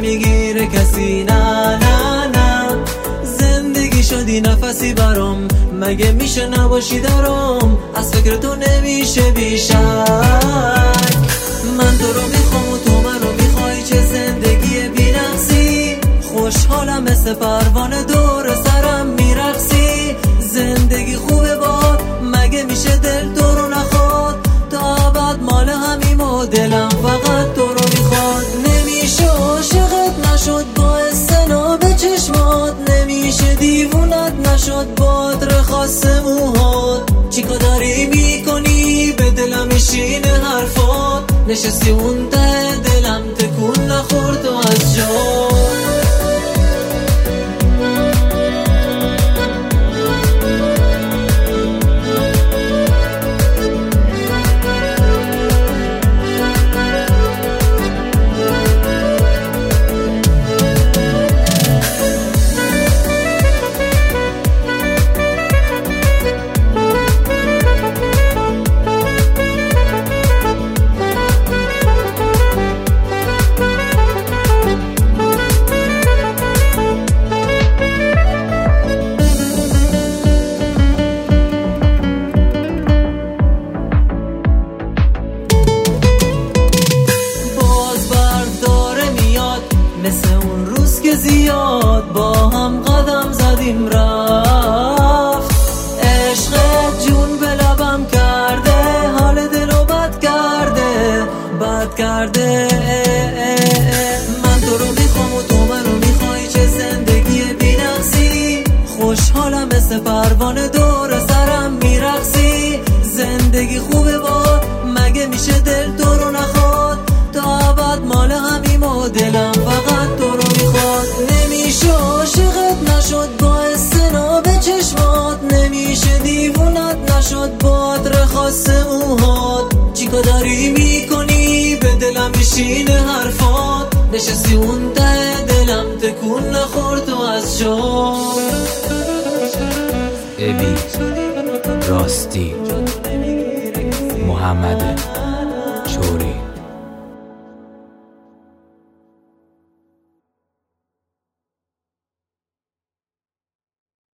نمیگیره کسی، نه نه نه. زندگی شدی نفسی برام، مگه میشه نباشی درام، از فکر تو نمیشه بیشک. من تو رو میخوام و تو منو میخوای، چه زندگی بی‌نقصی. خوشحالم مثل پروانه دور سرم میرقصی. زندگی خوبه باد، مگه میشه دل تو رو نخواد، تا ابد مال همیم و دلم فقط تو رو میخواد. نمیشه عاشقت نشد با استناب چشمات، نمیشه دیوونت نشد با عطر خاص موهات. چیکار داری میکنی به دلم میشینه حرفات، نشستی اون ته دلم تکون نخورد و از جا. مثل اون روز که زیاد با هم قدم زدیم رفت، عشقت جون به لبم کرده، حال دلو بد کرده بد کرده. من تو رو میخوام و تو منو میخوای، چه زندگی بی‌نقصی. خوشحالم مثل پروانه دور سرم میرقصی. زندگی خوبه باد، مگه میشه دل تو رو نخواد، تا ابد مال همیم و دلم فقط تو رو میخواد. نمیشه عاشقت نشد با استناب چشمات، نمیشه دیوونت نشد با عطر خاص موهات. چیکار داری میکنی به دلم میشینه حرفات، نشستی اون ته دلم تکون نخورد و از جا. ابی راستی محمد چوری